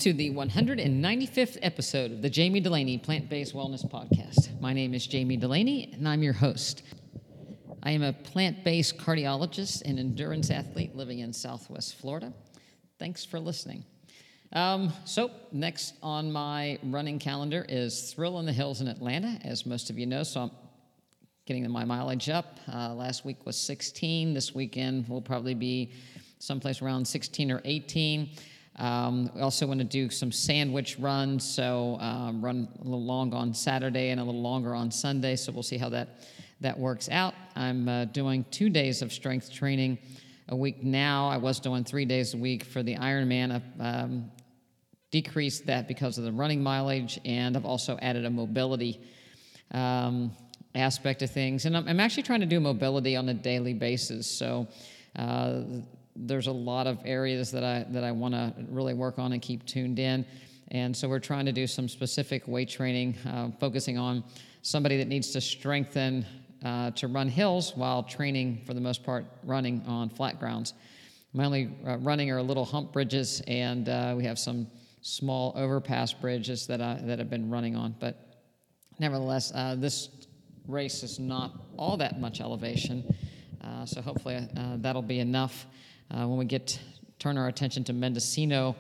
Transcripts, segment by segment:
to the 195th episode of the Jamie Delaney Plant-Based Wellness Podcast. My name is Jamie Delaney, and I'm your host. I am a plant-based cardiologist and endurance athlete living in Southwest Florida. Thanks for listening. So next on my running calendar is Thrill in the Hills in Atlanta, as most of you know, so I'm getting my mileage up. Last week was 16. This weekend will probably be someplace around 16 or 18. We also want to do some sandwich runs, so run a little long on Saturday and a little longer on Sunday, so we'll see how that works out. I'm doing 2 days of strength training a week now. I was doing 3 days a week for the Ironman. I've decreased that because of the running mileage, and I've also added a mobility aspect of things. And I'm actually trying to do mobility on a daily basis, so there's a lot of areas that I want to really work on and keep tuned in. And so we're trying to do some specific weight training, focusing on somebody that needs to strengthen to run hills while training, for the most part, running on flat grounds. My only running are little hump bridges, and we have some small overpass bridges that I've been running on. But nevertheless, this race is not all that much elevation, so hopefully that'll be enough. When we turn our attention to Mendocino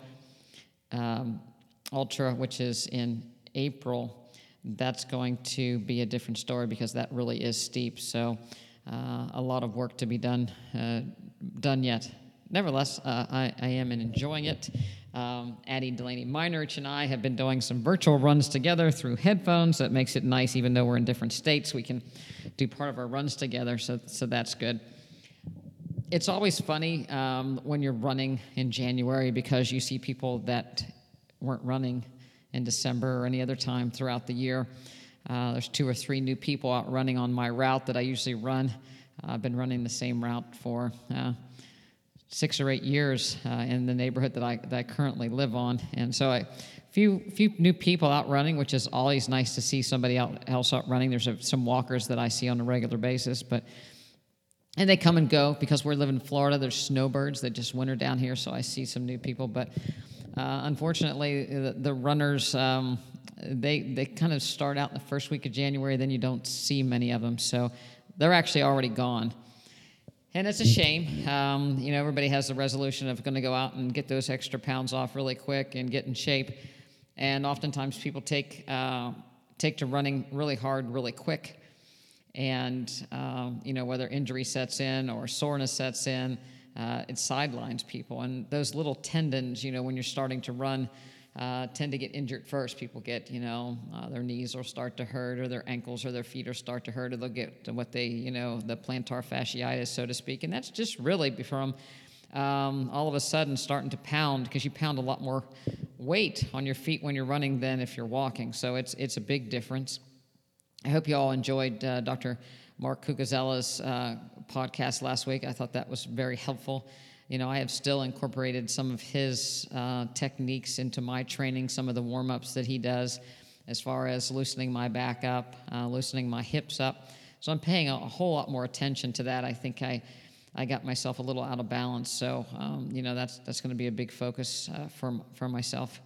Ultra, which is in April, that's going to be a different story because that really is steep. So a lot of work to be done yet. Nevertheless, I am enjoying it. Addie Delaney Meinerich and I have been doing some virtual runs together through headphones. That makes it nice, even though we're in different states. We can do part of our runs together, so that's good. It's always funny when you're running in January because you see people that weren't running in December or any other time throughout the year. There's 2 or 3 new people out running on my route that I usually run. I've been running the same route for 6 or 8 years in the neighborhood that I currently live on. And so a few new people out running, which is always nice to see somebody else out running. There's some walkers that I see on a regular basis, and they come and go because we live in Florida. There's snowbirds that just winter down here, so I see some new people. But unfortunately, the runners, they kind of start out in the first week of January, then you don't see many of them. So they're actually already gone. And it's a shame. Everybody has the resolution of going to go out and get those extra pounds off really quick and get in shape. And oftentimes people take to running really hard, really quick. And, whether injury sets in or soreness sets in, it sidelines people. And those little tendons, when you're starting to run, tend to get injured first. People get, their knees will start to hurt, or their ankles or their feet will start to hurt, or they'll get what the plantar fasciitis, so to speak. And that's just really from all of a sudden starting to pound, because you pound a lot more weight on your feet when you're running than if you're walking. So it's a big difference. I hope you all enjoyed Dr. Mark Cucuzzella's podcast last week. I thought that was very helpful. I have still incorporated some of his techniques into my training, some of the warm-ups that he does as far as loosening my back up, loosening my hips up. So I'm paying a whole lot more attention to that. I think I got myself a little out of balance. So, that's going to be a big focus for myself.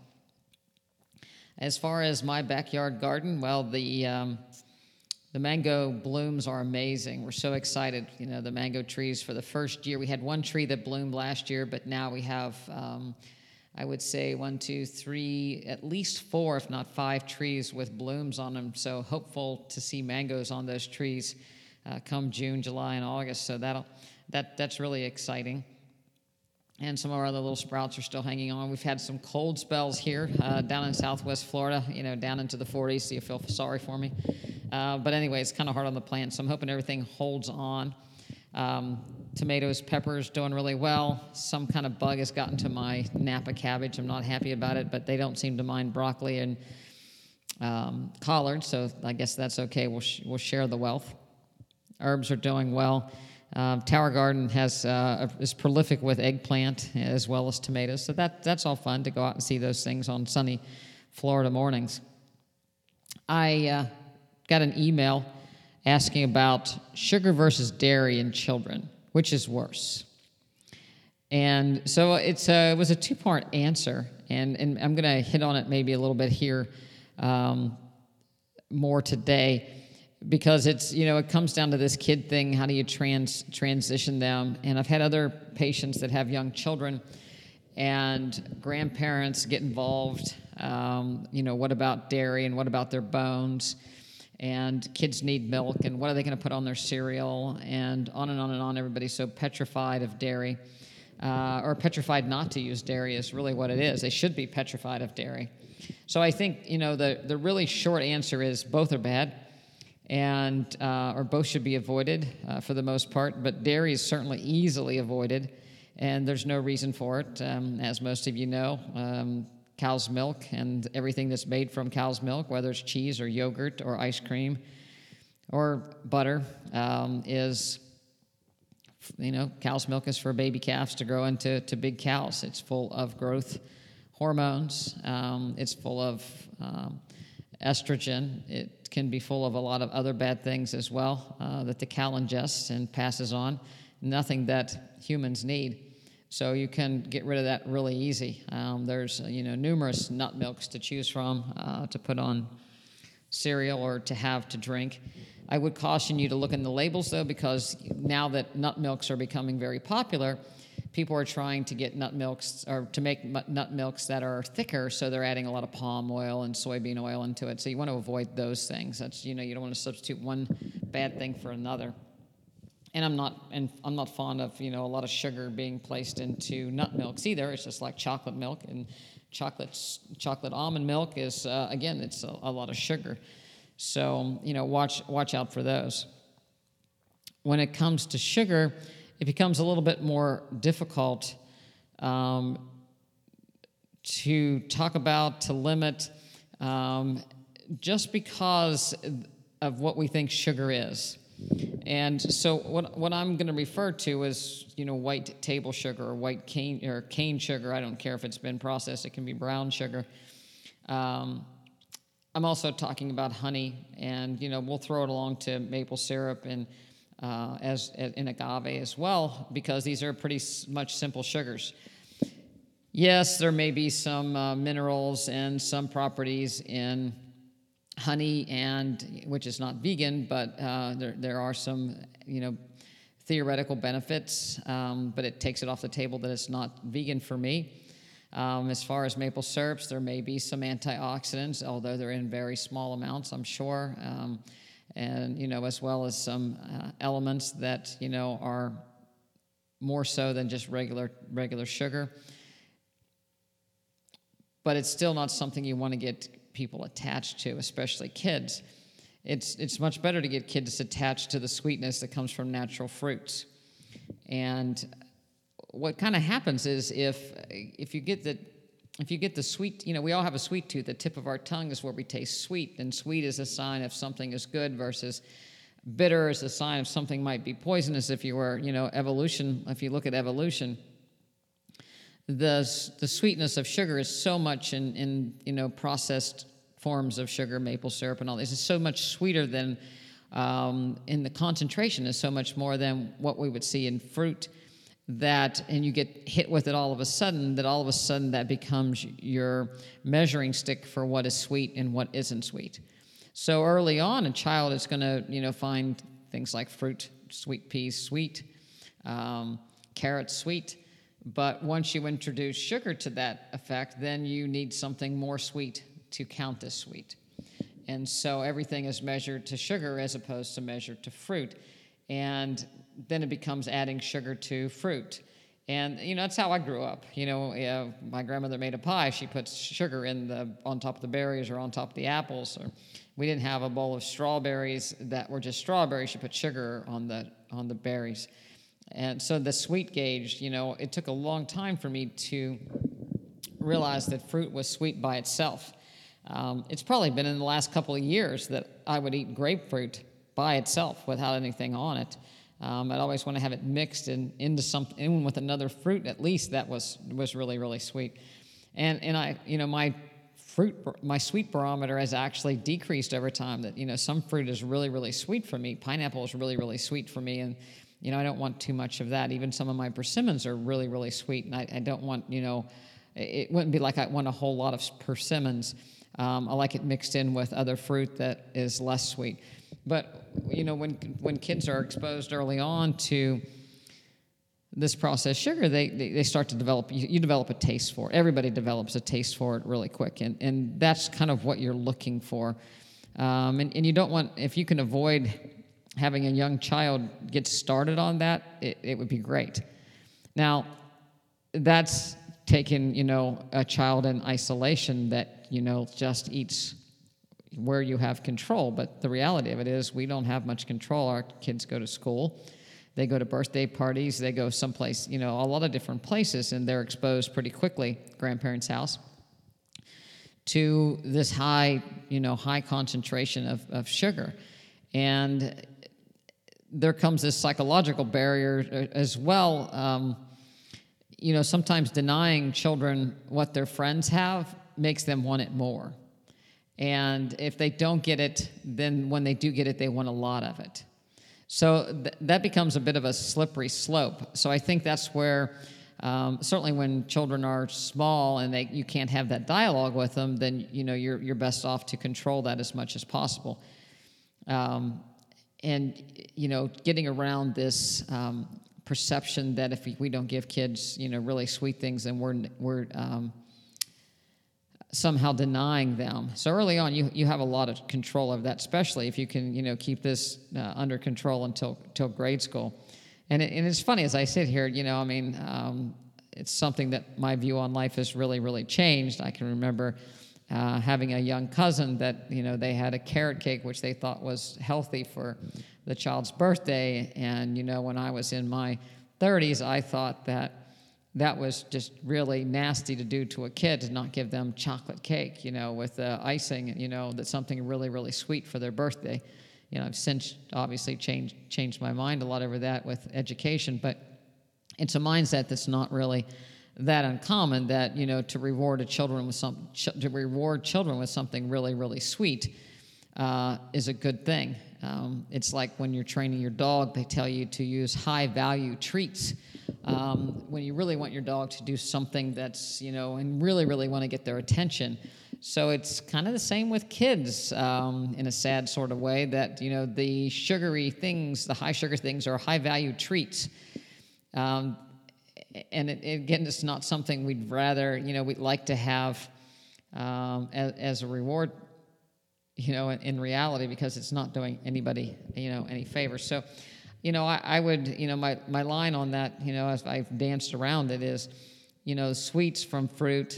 As far as my backyard garden, well, the mango blooms are amazing. We're so excited. The mango trees for the first year. We had 1 tree that bloomed last year, but now we have, I would say 1, 2, 3, at least 4, if not 5 trees with blooms on them. So hopeful to see mangoes on those trees come June, July, and August. So that's really exciting. And some of our other little sprouts are still hanging on. We've had some cold spells here down in Southwest Florida, down into the 40s, so you feel sorry for me. But anyway, it's kind of hard on the plant, so I'm hoping everything holds on. Tomatoes, peppers, doing really well. Some kind of bug has gotten to my Napa cabbage. I'm not happy about it, but they don't seem to mind broccoli and collards, so I guess that's okay. We'll share the wealth. Herbs are doing well. Tower Garden is prolific with eggplant as well as tomatoes, so that's all fun to go out and see those things on sunny Florida mornings. I got an email asking about sugar versus dairy in children, which is worse. And so it was a 2-part answer, and I'm going to hit on it maybe a little bit here more today, because it's, it comes down to this kid thing. How do you transition them? And I've had other patients that have young children, and grandparents get involved. What about dairy, and what about their bones? And kids need milk, and what are they going to put on their cereal? And on and on and on. Everybody's so petrified of dairy, or petrified not to use dairy is really what it is. They should be petrified of dairy. So I think, the really short answer is both are bad, and or both should be avoided for the most part. But dairy is certainly easily avoided, and there's no reason for it. As most of you know, cow's milk and everything that's made from cow's milk, whether it's cheese or yogurt or ice cream or butter, is, cow's milk is for baby calves to grow into big cows. It's full of growth hormones. It's full of estrogen. It can be full of a lot of other bad things as well that the cow ingests and passes on. Nothing that humans need. So you can get rid of that really easy. There's numerous nut milks to choose from to put on cereal or to have to drink. I would caution you to look in the labels, though, because now that nut milks are becoming very popular, people are trying to get nut milks, or to make nut milks that are thicker, so they're adding a lot of palm oil and soybean oil into it. So you want to avoid those things. That's, you don't want to substitute one bad thing for another. And I'm not fond of, a lot of sugar being placed into nut milks either. It's just like chocolate milk, and chocolate almond milk is, again, it's a lot of sugar. So, watch out for those. When it comes to sugar, it becomes a little bit more difficult to talk about, to limit, just because of what we think sugar is. And so what I'm going to refer to is, white table sugar or white cane sugar. I don't care if it's been processed. It can be brown sugar. I'm also talking about honey, and, we'll throw it along to maple syrup and as in agave as well, because these are pretty much simple sugars. Yes, there may be some minerals and some properties in honey, and which is not vegan, but there are some theoretical benefits, but it takes it off the table that it's not vegan for me. As far as maple syrups, there may be some antioxidants, although they're in very small amounts, I'm sure, and as well as some elements that are more so than just regular sugar. But it's still not something you want to get people attached to, especially kids. It's much better to get kids attached to the sweetness that comes from natural fruits. And what kind of happens is if you get the sweet, we all have a sweet tooth. The tip of our tongue is where we taste sweet, and sweet is a sign if something is good, versus bitter is a sign of something might be poisonous. If you were, evolution, if you look at evolution, the sweetness of sugar is so much in processed forms of sugar, maple syrup and all this is so much sweeter than in the concentration is so much more than what we would see in fruit, and you get hit with it all of a sudden that becomes your measuring stick for what is sweet and what isn't sweet. So early on, a child is going to find things like fruit, sweet peas sweet, carrots sweet. But once you introduce sugar to that effect, then you need something more sweet to count as sweet. And so everything is measured to sugar as opposed to measured to fruit. And then it becomes adding sugar to fruit. And, that's how I grew up. My grandmother made a pie. She puts sugar on top of the berries or on top of the apples. Or we didn't have a bowl of strawberries that were just strawberries. She put sugar on the berries. And so the sweet gauge, it took a long time for me to realize that fruit was sweet by itself. It's probably been in the last couple of years that I would eat grapefruit by itself without anything on it. I'd always want to have it mixed into something with another fruit, at least that was really, really sweet. And I, my sweet barometer has actually decreased over time. That, some fruit is really, really sweet for me. Pineapple is really, really sweet for me. And, I don't want too much of that. Even some of my persimmons are really, really sweet. And I don't want, it wouldn't be like I want a whole lot of persimmons. I like it mixed in with other fruit that is less sweet. But when kids are exposed early on to this processed sugar, they start to develop. You develop a taste for it. Everybody develops a taste for it really quick, and that's kind of what you're looking for. And you don't want, if you can avoid having a young child get started on that, it would be great. Now, that's taking, a child in isolation that, just eats where you have control. But the reality of it is we don't have much control. Our kids go to school. They go to birthday parties. They go someplace, a lot of different places, and they're exposed pretty quickly, grandparents' house, to this high concentration of sugar. And there comes this psychological barrier as well. Sometimes denying children what their friends have makes them want it more. And if they don't get it, then when they do get it, they want a lot of it. So that becomes a bit of a slippery slope. So I think that's where, certainly when children are small and you can't have that dialogue with them, then you're best off to control that as much as possible. And getting around this perception that if we don't give kids really sweet things, then we're somehow denying them. So early on, you have a lot of control of that, especially if you can keep this under control until grade school. And it's funny as I sit here, it's something that my view on life has really, really changed. I can remember having a young cousin that they had a carrot cake which they thought was healthy for the child's birthday, and when I was in my 30s, I thought that was just really nasty to do to a kid, to not give them chocolate cake, with icing, that's something really, really sweet for their birthday. I've since obviously changed my mind a lot over that with education, but it's a mindset that's not really that uncommon, that to reward children with something really, really sweet is a good thing. It's like when you're training your dog, they tell you to use high value treats. When you really want your dog to do something that's, and really, really want to get their attention. So it's kind of the same with kids in a sad sort of way, that, the sugary things, the high sugar things are high value treats. And again, it's not something we'd rather, we'd like to have as a reward, in reality, because it's not doing anybody, any favors. So, I would, my line on that, as I've danced around it is, sweets from fruit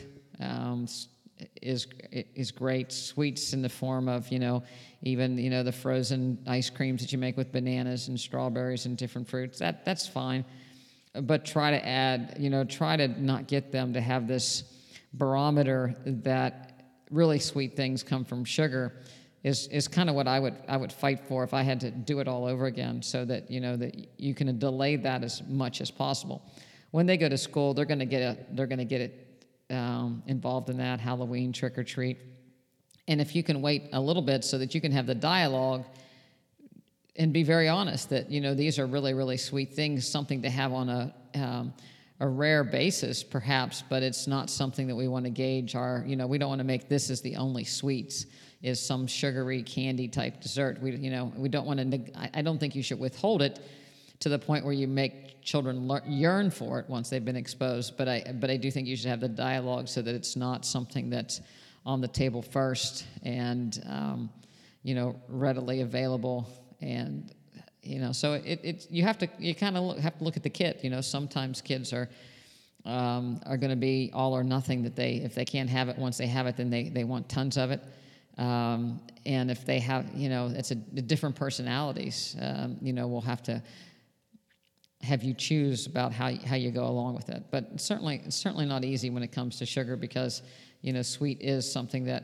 is great. Sweets in the form of, even, the frozen ice creams that you make with bananas and strawberries and different fruits, that's fine. But try to add, try to not get them to have this barometer that really sweet things come from sugar. Is kind of what I would fight for if I had to do it all over again, so that that you can delay that as much as possible. When they go to school, they're going to get it involved in that Halloween trick or treat, and if you can wait a little bit so that you can have the dialogue and be very honest that these are really, really sweet things, something to have on a rare basis perhaps, but it's not something that we want to gauge our, we don't want to make this as the only sweets, is some sugary candy type dessert. We don't want to, I don't think you should withhold it to the point where you make children yearn for it once they've been exposed, but I do think you should have the dialogue so that it's not something that's on the table first and, readily available. And, so you kind of have to look at the kid. Sometimes kids are going to be all or nothing, that if they can't have it once they have it, then they want tons of it. And if they have, it's different personalities, we'll have to have you choose about how you go along with it. But it's certainly not easy when it comes to sugar, because, sweet is something that,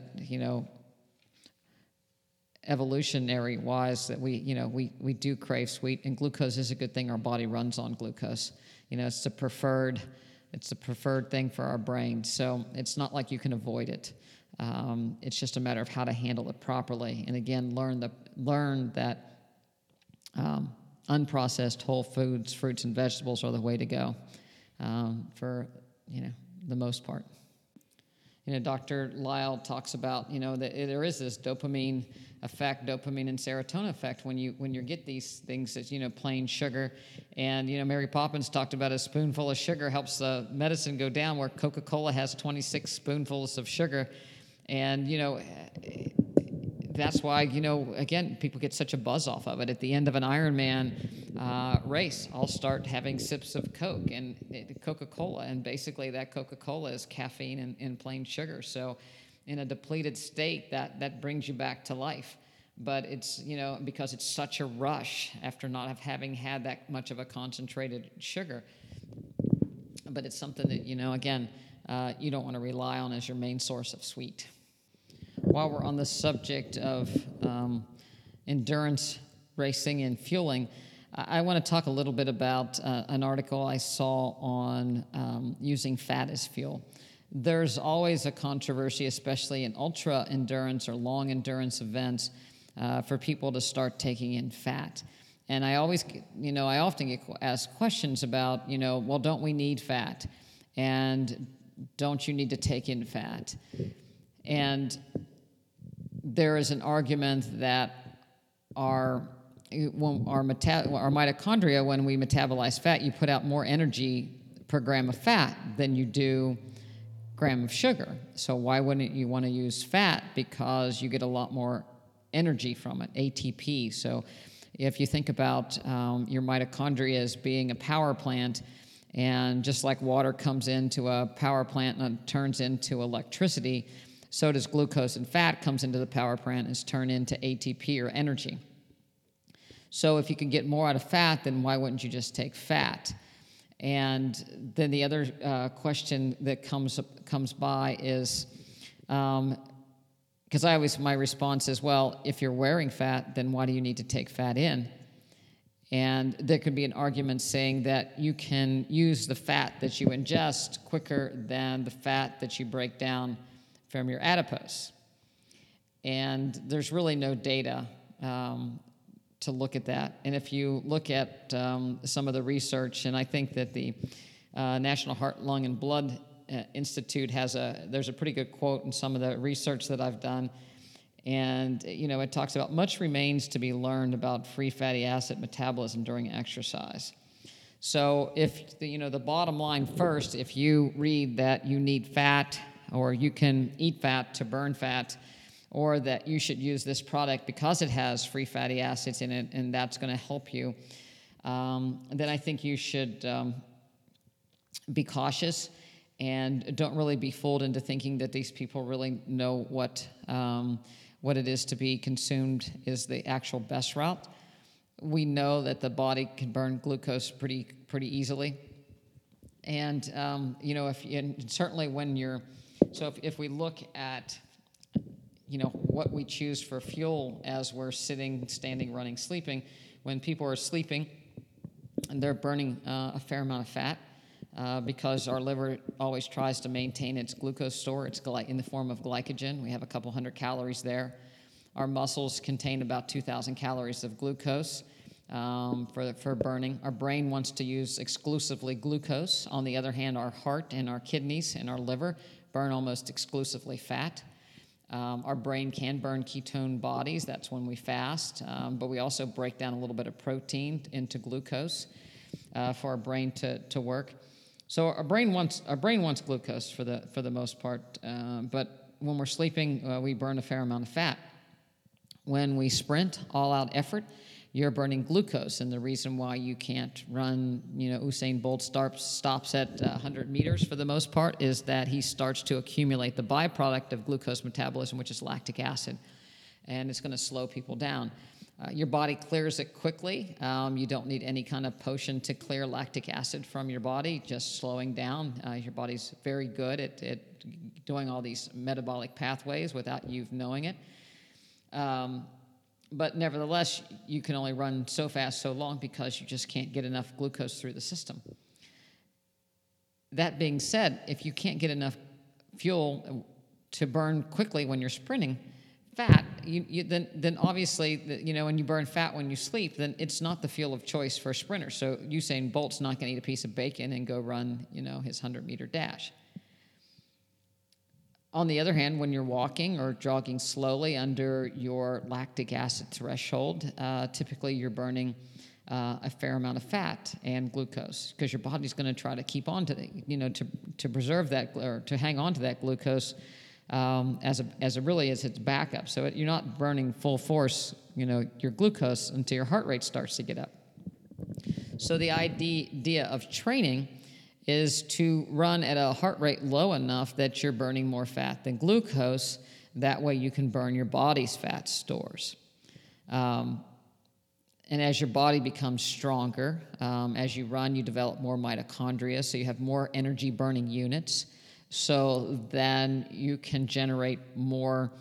evolutionary wise, that we do crave sweet, and glucose is a good thing. Our body runs on glucose. It's the preferred thing for our brain. So it's not like you can avoid it. It's just a matter of how to handle it properly. And again, learn that unprocessed whole foods, fruits and vegetables are the way to go for the most part. Dr. Lyle talks about, that there is this dopamine effect, dopamine and serotonin effect when you get these things as, plain sugar. And, Mary Poppins talked about a spoonful of sugar helps the medicine go down, where Coca-Cola has 26 spoonfuls of sugar. And, that's why, again, people get such a buzz off of it. At the end of an Ironman race, I'll start having sips of Coke and Coca-Cola, and basically that Coca-Cola is caffeine and plain sugar. So in a depleted state, that brings you back to life. But it's, because it's such a rush after not having had that much of a concentrated sugar. But it's something that, again, you don't want to rely on as your main source of sweet. While we're on the subject of endurance racing and fueling, I want to talk a little bit about an article I saw on using fat as fuel. There's always a controversy, especially in ultra endurance or long endurance events, for people to start taking in fat. And I often get asked questions about, well, don't we need fat? And don't you need to take in fat? And there is an argument that our mitochondria, when we metabolize fat, you put out more energy per gram of fat than you do gram of sugar. So why wouldn't you want to use fat? Because you get a lot more energy from it, ATP. So if you think about your mitochondria as being a power plant, and just like water comes into a power plant and turns into electricity, so does glucose and fat comes into the power plant and is turned into ATP or energy. So if you can get more out of fat, then why wouldn't you just take fat? And then the other question that comes by is, because my response is, well, if you're wearing fat, then why do you need to take fat in? And there could be an argument saying that you can use the fat that you ingest quicker than the fat that you break down from your adipose. And there's really no data to look at that. And if you look at some of the research, and I think that the National Heart, Lung, and Blood Institute there's a pretty good quote in some of the research that I've done. And, it talks about much remains to be learned about free fatty acid metabolism during exercise. So if, the bottom line first, if you read that you need fat, or you can eat fat to burn fat, or that you should use this product because it has free fatty acids in it and that's going to help you, then I think you should be cautious and don't really be fooled into thinking that these people really know what it is to be consumed is the actual best route. We know that the body can burn glucose pretty easily. And, certainly when you're... So if we look at, what we choose for fuel as we're sitting, standing, running, sleeping, when people are sleeping, and they're burning a fair amount of fat because our liver always tries to maintain its glucose store. It's in the form of glycogen. We have a couple hundred calories there. Our muscles contain about 2,000 calories of glucose for burning. Our brain wants to use exclusively glucose. On the other hand, our heart and our kidneys and our liver burn almost exclusively fat. Our brain can burn ketone bodies. That's when we fast. But we also break down a little bit of protein into glucose for our brain to work. So our brain wants glucose for the most part. But when we're sleeping, we burn a fair amount of fat. When we sprint, all-out effort, you're burning glucose, and the reason why you can't run, Usain Bolt stops at 100 meters for the most part is that he starts to accumulate the byproduct of glucose metabolism, which is lactic acid, and it's going to slow people down. Your body clears it quickly. You don't need any kind of potion to clear lactic acid from your body, just slowing down. Your body's very good at doing all these metabolic pathways without you knowing it. But nevertheless, you can only run so fast, so long, because you just can't get enough glucose through the system. That being said, if you can't get enough fuel to burn quickly when you're sprinting, fat, then obviously, when you burn fat when you sleep, then it's not the fuel of choice for a sprinter. So Usain Bolt's not going to eat a piece of bacon and go run, his 100-meter dash. On the other hand, when you're walking or jogging slowly under your lactic acid threshold, typically you're burning a fair amount of fat and glucose because your body's going to try to keep on to to preserve that or to hang on to that glucose as its backup. So you're not burning full force, your glucose until your heart rate starts to get up. So the idea of training is to run at a heart rate low enough that you're burning more fat than glucose. That way you can burn your body's fat stores. And as your body becomes stronger, as you run, you develop more mitochondria, so you have more energy-burning units. So then you can generate more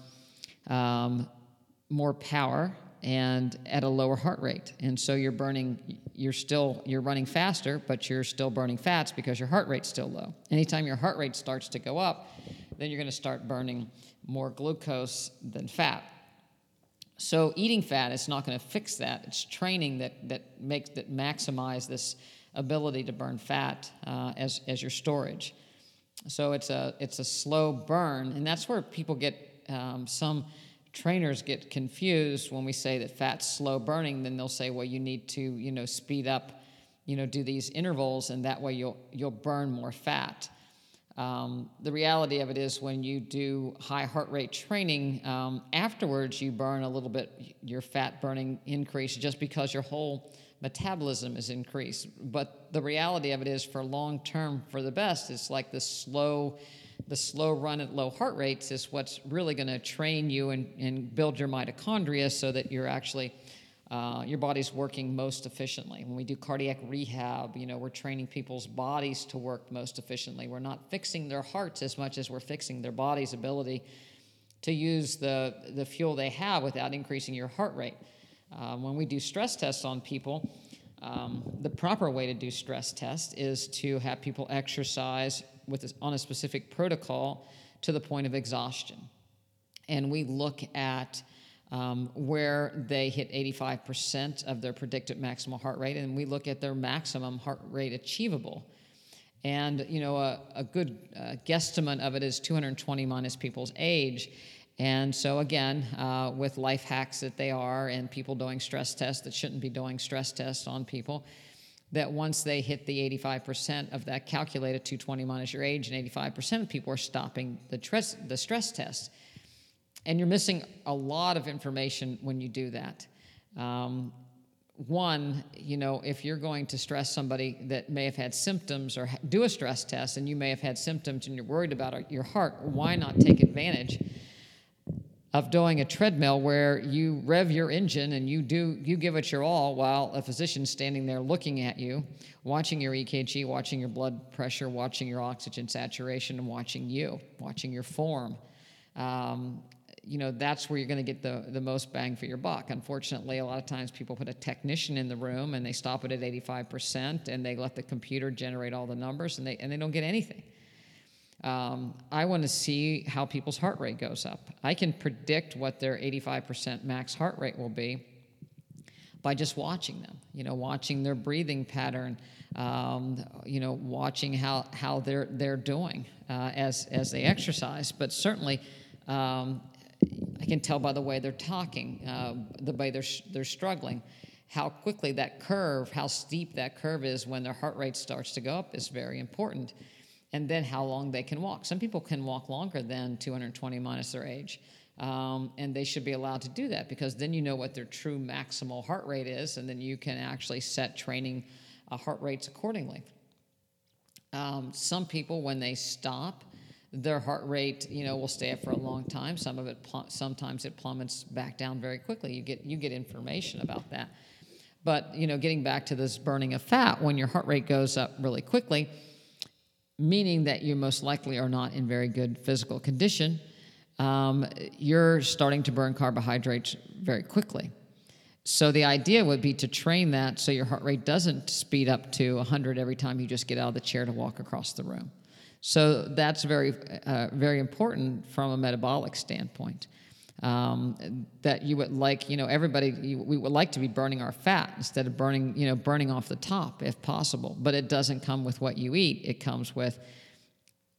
power and at a lower heart rate. And so you're running faster, but you're still burning fats because your heart rate's still low. Anytime your heart rate starts to go up, then you're going to start burning more glucose than fat. So eating fat is not going to fix that. It's training that maximize this ability to burn fat as your storage. So it's a slow burn, and that's where people get some trainers get confused when we say that fat's slow burning. Then they'll say, well, you need to speed up, do these intervals, and that way you'll burn more fat. The reality of it is when you do high heart rate training, afterwards you burn a little bit, your fat burning increase just because your whole metabolism is increased. But the reality of it is for long term, for the best, it's like the slow run at low heart rates is what's really going to train you and build your mitochondria so that you're actually your body's working most efficiently. When we do cardiac rehab, we're training people's bodies to work most efficiently. We're not fixing their hearts as much as we're fixing their body's ability to use the fuel they have without increasing your heart rate. When we do stress tests on people, the proper way to do stress tests is to have people exercise on a specific protocol to the point of exhaustion. And we look at where they hit 85% of their predicted maximal heart rate, and we look at their maximum heart rate achievable. And, a good guesstimate of it is 220 minus people's age. And so, again, with life hacks that they are and people doing stress tests that shouldn't be doing stress tests on people, that once they hit the 85% of that calculated 220 minus your age, and 85% of people are stopping the stress test. And you're missing a lot of information when you do that. One, if you're going to stress somebody that may have had symptoms or do a stress test and you may have had symptoms and you're worried about your heart, why not take advantage of doing a treadmill where you rev your engine and you give it your all while a physician's standing there looking at you, watching your EKG, watching your blood pressure, watching your oxygen saturation, and watching your form. That's where you're going to get the most bang for your buck. Unfortunately, a lot of times people put a technician in the room and they stop it at 85% and they let the computer generate all the numbers and they don't get anything. I want to see how people's heart rate goes up. I can predict what their 85% max heart rate will be by just watching them, watching their breathing pattern, watching how they're doing as they exercise. But certainly, I can tell by the way they're talking, the way they're struggling, how quickly how steep that curve is when their heart rate starts to go up is very important. And then how long they can walk. Some people can walk longer than 220 minus their age. And they should be allowed to do that because then you know what their true maximal heart rate is, and then you can actually set training heart rates accordingly. Some people, when they stop, their heart rate, will stay up for a long time. Sometimes it plummets back down very quickly. You get information about that. But, getting back to this burning of fat, when your heart rate goes up really quickly, meaning that you most likely are not in very good physical condition, you're starting to burn carbohydrates very quickly. So the idea would be to train that so your heart rate doesn't speed up to 100 every time you just get out of the chair to walk across the room. So that's very, very important from a metabolic standpoint. That you would like, we would like to be burning our fat instead of burning off the top if possible. But it doesn't come with what you eat. It comes with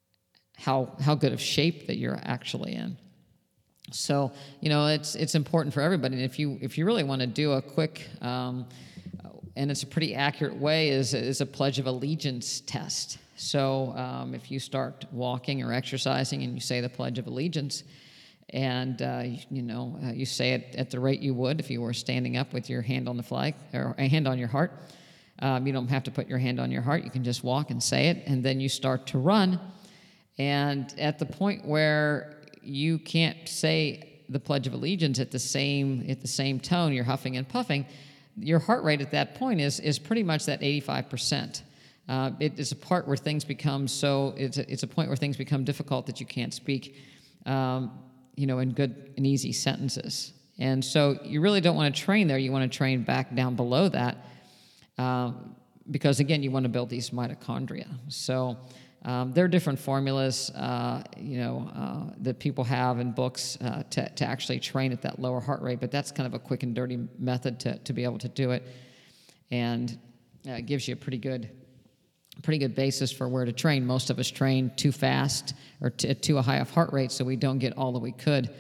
how good of shape that you're actually in. So it's important for everybody. And if you really want to do a quick and it's a pretty accurate way is a Pledge of Allegiance test. So if you start walking or exercising and you say the Pledge of Allegiance, and you say it at the rate you would if you were standing up with your hand on the flag or a hand on your heart. You don't have to put your hand on your heart. You can just walk and say it, and then you start to run. And at the point where you can't say the Pledge of Allegiance at the same tone, you're huffing and puffing, your heart rate at that point is pretty much that 85%. It is a part where things become it's a point where things become difficult that you can't speak, in good and easy sentences. And so you really don't want to train there. You want to train back down below that, because again, you want to build these mitochondria. So there are different formulas, that people have in books to actually train at that lower heart rate, but that's kind of a quick and dirty method to be able to do it, and it gives you a pretty good basis for where to train. Most of us train too fast or too high of heart rate, so we don't get all that we could,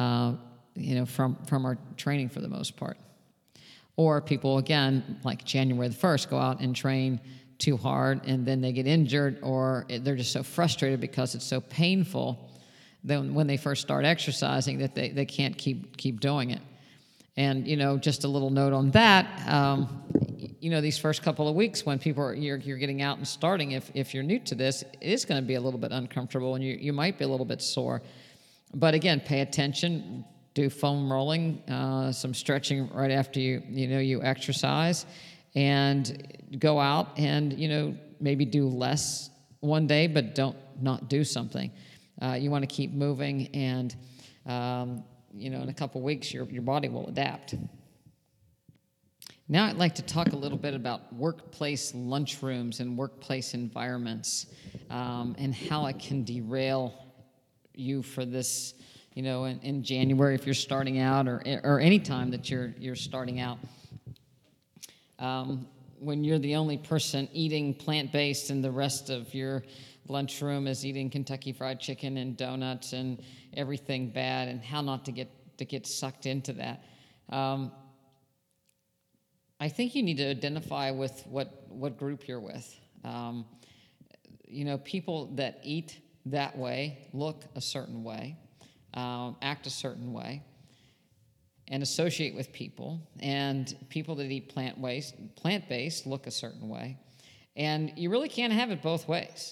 from our training for the most part. Or people, again, like January the 1st, go out and train too hard, and then they get injured, or they're just so frustrated because it's so painful then when they first start exercising that they can't keep doing it. And just a little note on that, these first couple of weeks when you're getting out and starting, if you're new to this, it is going to be a little bit uncomfortable, and you might be a little bit sore. But again, pay attention, do foam rolling, some stretching right after you exercise, and go out and maybe do less one day, but don't not do something. You want to keep moving, and in a couple weeks your body will adapt. Now I'd like to talk a little bit about workplace lunchrooms and workplace environments, and how it can derail you for this, in January if you're starting out, or any time that you're starting out. When you're the only person eating plant-based and the rest of your lunchroom is eating Kentucky Fried Chicken and donuts and everything bad, and how not to get sucked into that. I think you need to identify with what group you're with. People that eat that way look a certain way, act a certain way, and associate with people, and people that eat plant-based look a certain way, and you really can't have it both ways.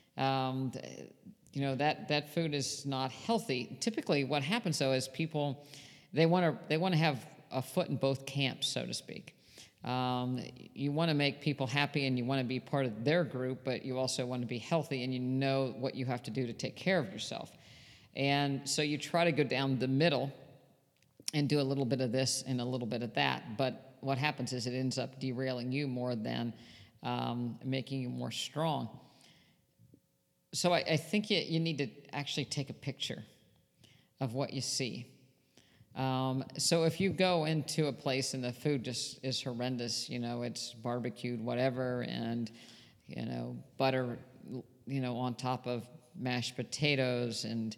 That food is not healthy. Typically, what happens though is people they want to have a foot in both camps, so to speak. You want to make people happy, and you want to be part of their group, but you also want to be healthy, and you know what you have to do to take care of yourself. And so you try to go down the middle and do a little bit of this and a little bit of that. But what happens is it ends up derailing you more than making you more strong. So I think you need to actually take a picture of what you see. So if you go into a place and the food just is horrendous, it's barbecued whatever, and butter, on top of mashed potatoes, and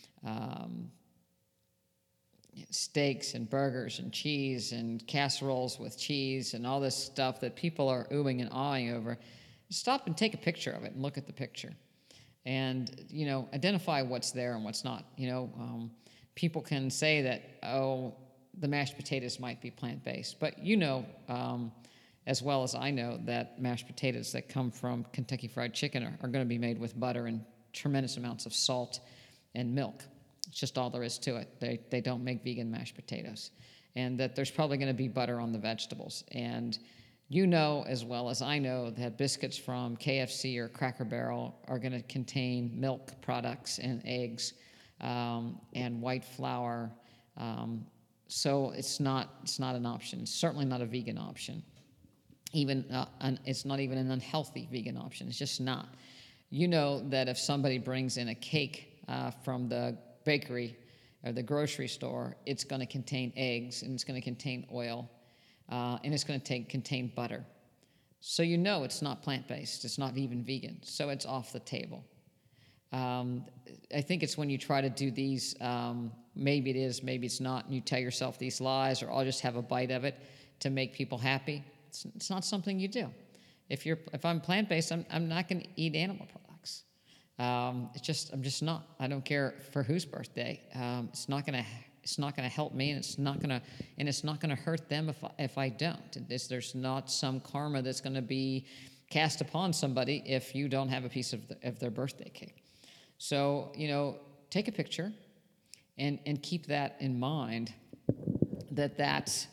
steaks and burgers and cheese and casseroles with cheese and all this stuff that people are oohing and awing over, stop and take a picture of it and look at the picture, and identify what's there and what's not. People can say that, the mashed potatoes might be plant-based, but as well as I know, that mashed potatoes that come from Kentucky Fried Chicken are going to be made with butter and tremendous amounts of salt and milk. It's just all there is to it. They don't make vegan mashed potatoes. And that there's probably going to be butter on the vegetables. And as well as I know, that biscuits from KFC or Cracker Barrel are going to contain milk products and eggs, and white flour. So it's not an option. It's certainly not a vegan option. It's not even an unhealthy vegan option. It's just not. That if somebody brings in a cake from the bakery or the grocery store, it's going to contain eggs, and it's going to contain oil, and it's going to contain butter. So it's not plant-based. It's not even vegan. So it's off the table. Um, I think it's when you try to do these, maybe it is, maybe it's not, and you tell yourself these lies, or I'll just have a bite of it to make people happy. It's not something you do. If I'm plant based, I'm not going to eat animal products. I'm just not. I don't care for whose birthday. It's not gonna help me, and it's not gonna hurt them if I don't. There's not some karma that's gonna be cast upon somebody if you don't have a piece of their birthday cake. So, take a picture and keep that in mind, that's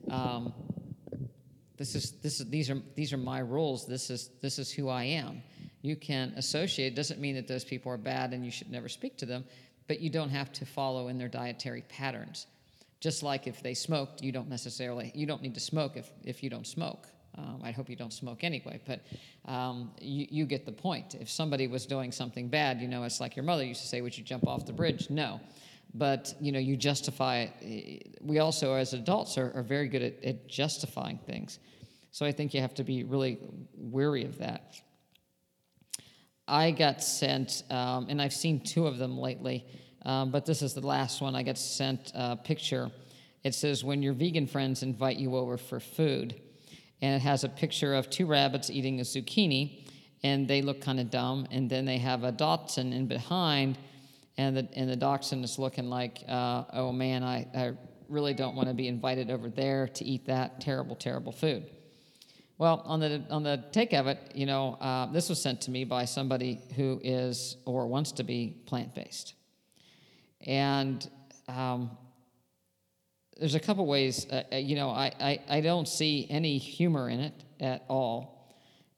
these are my rules. This is who I am. You can associate. It doesn't mean that those people are bad and you should never speak to them, but you don't have to follow in their dietary patterns. Just like if they smoked, you don't need to smoke if you don't smoke. I hope you don't smoke anyway, but you get the point. If somebody was doing something bad, it's like your mother used to say, would you jump off the bridge? No. But, you justify it. We also, as adults, are very good at justifying things. So I think you have to be really wary of that. I got sent, and I've seen 2 of them lately, but this is the last one. I got sent a picture. It says, when your vegan friends invite you over for food. And it has a picture of 2 rabbits eating a zucchini, and they look kind of dumb. And then they have a dachshund in behind, and the dachshund is looking like, oh man, I really don't want to be invited over there to eat that terrible, terrible food. Well, on the take of it, this was sent to me by somebody who is or wants to be plant-based. And there's a couple ways, I don't see any humor in it at all.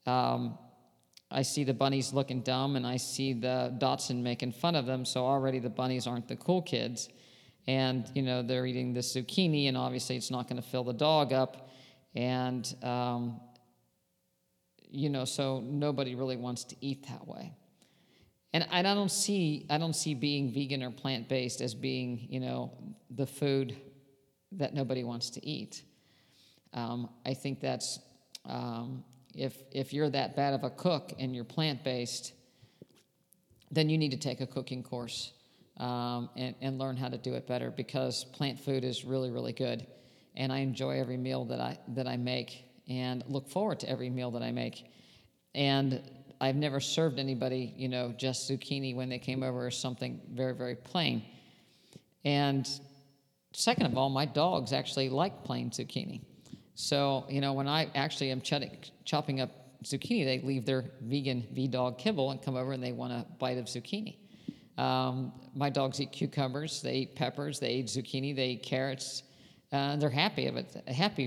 I see the bunnies looking dumb, and I see the dachshund making fun of them, so already the bunnies aren't the cool kids. And, they're eating this zucchini, and obviously it's not going to fill the dog up. And, so nobody really wants to eat that way. And I don't see being vegan or plant-based as being, the food that nobody wants to eat. I think that's, if you're that bad of a cook and you're plant-based, then you need to take a cooking course and learn how to do it better, because plant food is really, really good. And I enjoy every meal that I make, and look forward to every meal that I make. And I've never served anybody, just zucchini when they came over, or something very, very plain. And second of all, my dogs actually like plain zucchini. So, when I actually am chopping up zucchini, they leave their vegan V-Dog kibble and come over and they want a bite of zucchini. My dogs eat cucumbers, they eat peppers, they eat zucchini, they eat carrots. They're happy of it,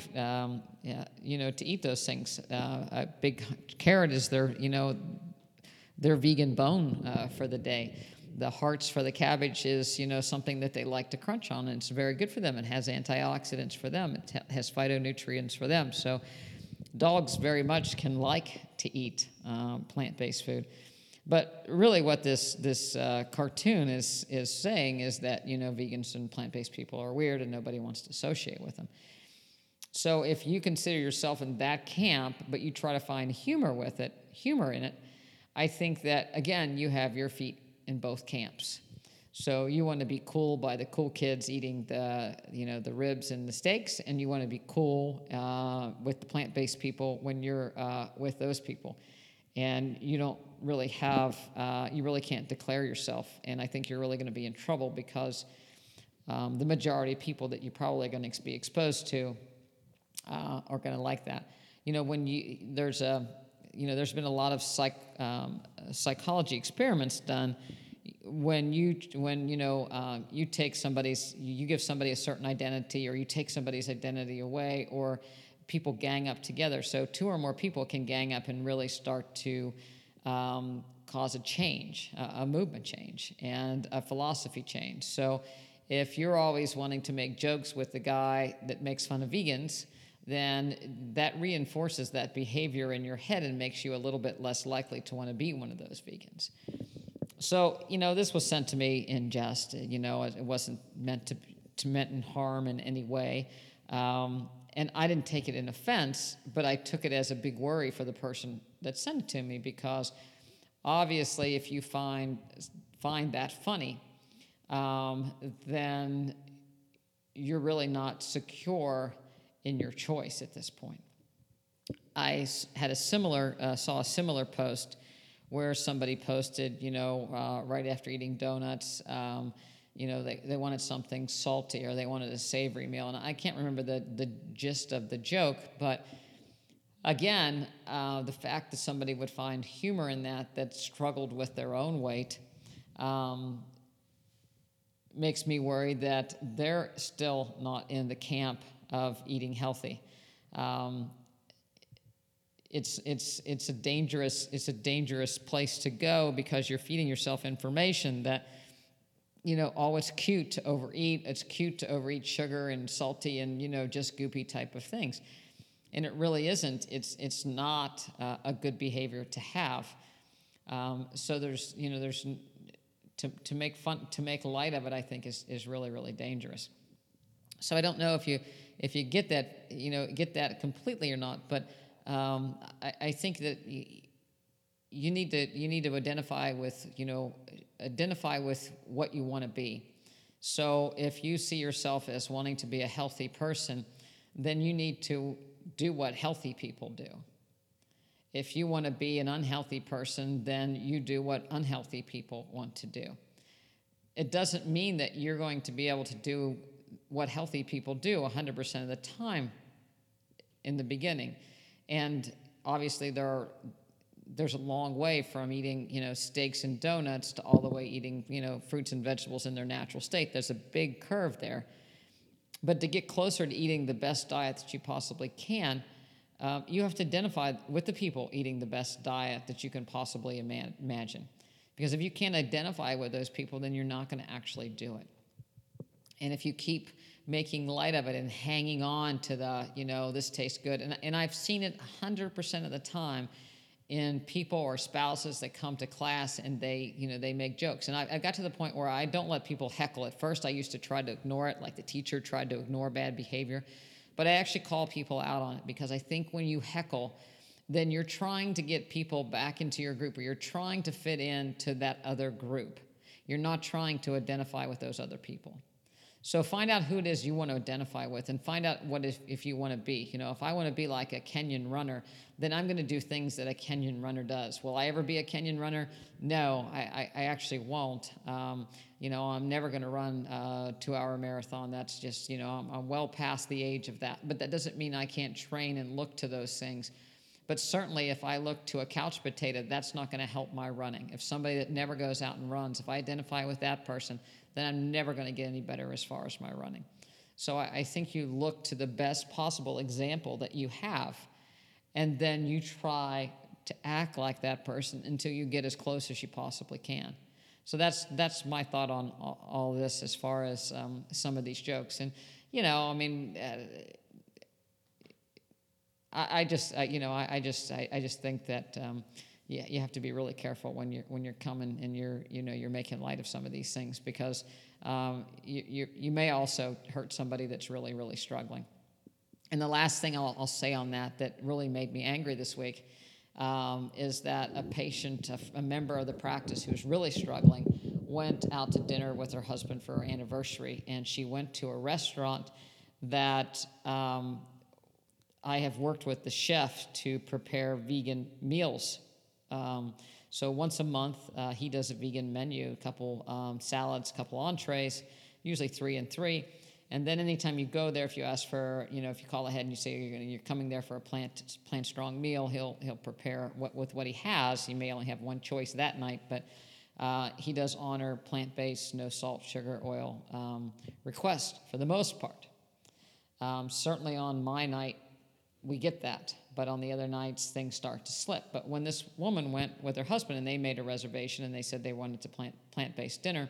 to eat those things. A big carrot is their vegan bone for the day. The hearts for the cabbage is, something that they like to crunch on, and it's very good for them. It has antioxidants for them. It has phytonutrients for them. So dogs very much can like to eat plant-based food. But really what this cartoon is saying is that, vegans and plant-based people are weird and nobody wants to associate with them. So if you consider yourself in that camp, but you try to find humor in it, I think that, again, you have your feet in both camps. So you want to be cool by the cool kids eating the ribs and the steaks, and you want to be cool with the plant-based people when you're with those people. And you don't really you really can't declare yourself. And I think you're really going to be in trouble, because the majority of people that you're probably going to be exposed to are going to like that. There's been a lot of psychology experiments done when you give somebody a certain identity, or you take somebody's identity away, or people gang up together. So 2 or more people can gang up and really start to cause a change, a movement change, and a philosophy change. So if you're always wanting to make jokes with the guy that makes fun of vegans, then that reinforces that behavior in your head and makes you a little bit less likely to want to be one of those vegans. So, this was sent to me in jest. It wasn't meant to meant harm in any way. And I didn't take it in offense, but I took it as a big worry for the person that sent it to me, because Obviously, if you find that funny, then you're really not secure in your choice at this point. I had saw a similar post where somebody posted, right after eating donuts, they wanted something salty or they wanted a savory meal. And I can't remember the gist of the joke, but again, the fact that somebody would find humor in that struggled with their own weight, makes me worry that they're still not in the camp of eating healthy. It's a dangerous place to go, because you're feeding yourself information that, it's cute to overeat. It's cute to overeat sugar and salty and, just goopy type of things. And it really isn't. It's not a good behavior to have. So there's to make light of it, I think is really, really dangerous. So I don't know if you get that completely or not, but I think that you need to identify with what you want to be. So if you see yourself as wanting to be a healthy person, then you need to do what healthy people do. If you want to be an unhealthy person, then you do what unhealthy people want to do. It doesn't mean that you're going to be able to do what healthy people do 100% of the time in the beginning. And obviously there's a long way from eating, steaks and donuts to all the way eating, fruits and vegetables in their natural state. There's a big curve there. But to get closer to eating the best diet that you possibly can, you have to identify with the people eating the best diet that you can possibly imagine. Because if you can't identify with those people, then you're not going to actually do it. And if you keep making light of it and hanging on to this tastes good, and I've seen it 100% of the time in people or spouses that come to class and they make jokes. And I got to the point where I don't let people heckle. At first, I used to try to ignore it, like the teacher tried to ignore bad behavior. But I actually call people out on it, because I think when you heckle, then you're trying to get people back into your group, or you're trying to fit into that other group. You're not trying to identify with those other people. So find out who it is you want to identify with, and find out if you want to be. If I want to be like a Kenyan runner, then I'm going to do things that a Kenyan runner does. Will I ever be a Kenyan runner? No, I actually won't. I'm never going to run a 2-hour marathon. That's just, I'm well past the age of that. But that doesn't mean I can't train and look to those things. But certainly if I look to a couch potato, that's not going to help my running. If somebody that never goes out and runs, if I identify with that person, then I'm never going to get any better as far as my running. So I think you look to the best possible example that you have, and then you try to act like that person until you get as close as you possibly can. So that's my thought on all this as far as some of these jokes. And, I just think that you have to be really careful when you're coming and you're making light of some of these things, because you may also hurt somebody that's really, really struggling. And the last thing I'll say on that really made me angry this week is that a patient, a member of the practice who's really struggling, went out to dinner with her husband for her anniversary, and she went to a restaurant that I have worked with the chef to prepare vegan meals. So once a month, he does a vegan menu, a couple salads, a couple entrees, usually 3 and 3. And then anytime you go there, if you ask for, if you call ahead and you say you're coming there for a plant strong meal, he'll prepare with what he has. He may only have one choice that night, but he does honor plant-based, no salt, sugar, oil requests for the most part. Certainly on my night, we get that, but on the other nights, things start to slip. But when this woman went with her husband and they made a reservation and they said they wanted to plant-based dinner,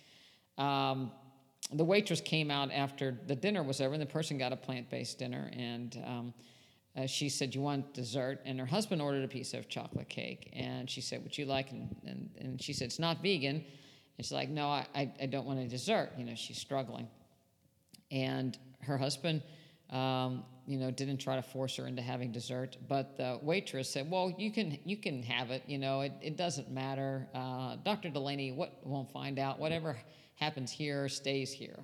the waitress came out after the dinner was over, and the person got a plant-based dinner, and she said, "You want dessert?" And her husband ordered a piece of chocolate cake, and she said, "Would you like?" And she said, "It's not vegan." And she's like, "No, I don't want a dessert." She's struggling. And her husband Didn't try to force her into having dessert. But the waitress said, "Well, you can have it. It doesn't matter. Dr. Delaney won't find out. Whatever happens here stays here."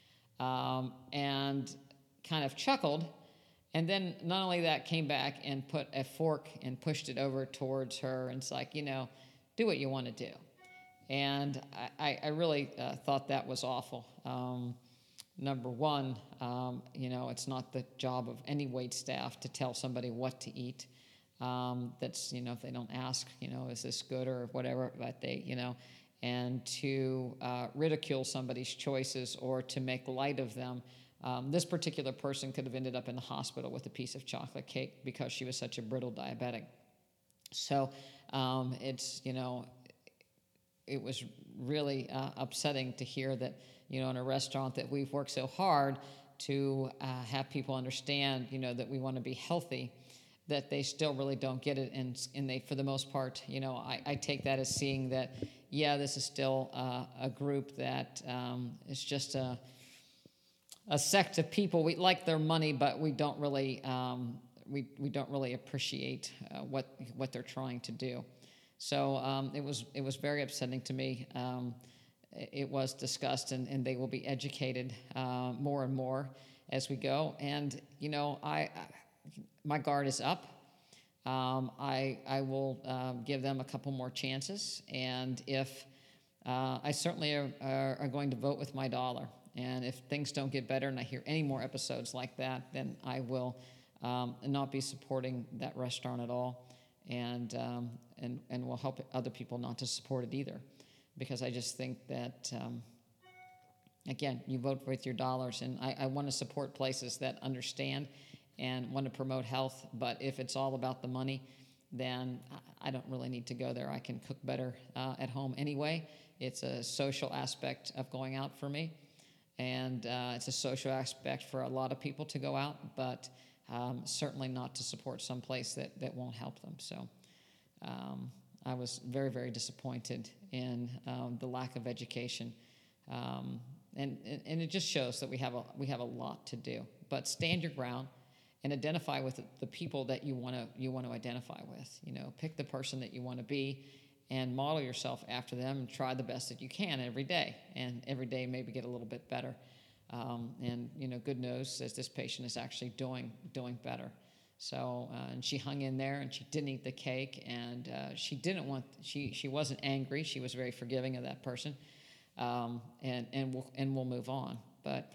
And kind of chuckled. And then not only that, came back and put a fork and pushed it over towards her, and it's like, do what you want to do. And I really thought that was awful. Number one, it's not the job of any wait staff to tell somebody what to eat. That's, if they don't ask, is this good or whatever, but and to ridicule somebody's choices or to make light of them. This particular person could have ended up in the hospital with a piece of chocolate cake because she was such a brittle diabetic. So it was really upsetting to hear that, in a restaurant that we've worked so hard to have people understand, that we want to be healthy, that they still really don't get it. And they, for the most part, I take that as seeing that, this is still a group that is just a sect of people. We like their money, but we don't really we don't really appreciate what they're trying to do. So it was very upsetting to me. It was discussed, and they will be educated more and more as we go. And my guard is up. I will give them a couple more chances, and if I certainly are going to vote with my dollar. And if things don't get better and I hear any more episodes like that, then I will not be supporting that restaurant at all, and will help other people not to support it either, because I just think that again, you vote with your dollars, and I want to support places that understand and want to promote health. But if it's all about the money, then I don't really need to go there. I can cook better at home anyway. It's a social aspect of going out for me. And it's a social aspect for a lot of people to go out, but certainly not to support some place that won't help them. So I was very, very disappointed in the lack of education, and it just shows that we have a lot to do. But stand your ground and identify with the people that you want to identify with. Pick the person that you want to be, and model yourself after them, and try the best that you can every day. And every day maybe get a little bit better. And good news says this patient is actually doing better. So, and she hung in there, and she didn't eat the cake, and she wasn't angry. She was very forgiving of that person. And we'll move on. But,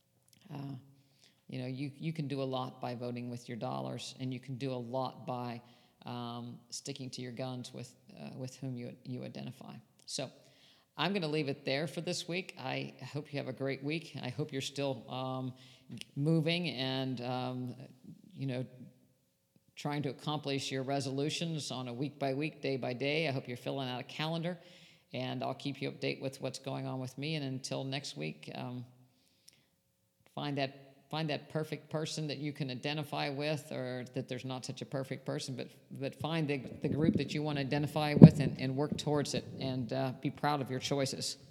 you can do a lot by voting with your dollars, and you can do a lot by sticking to your guns with whom you identify. So I'm going to leave it there for this week. I hope you have a great week. I hope you're still moving and trying to accomplish your resolutions on a week-by-week, day-by-day. I hope you're filling out a calendar, and I'll keep you updated with what's going on with me. And until next week, find that perfect person that you can identify with, or that there's not such a perfect person, but find the group that you want to identify with, and work towards it, and be proud of your choices.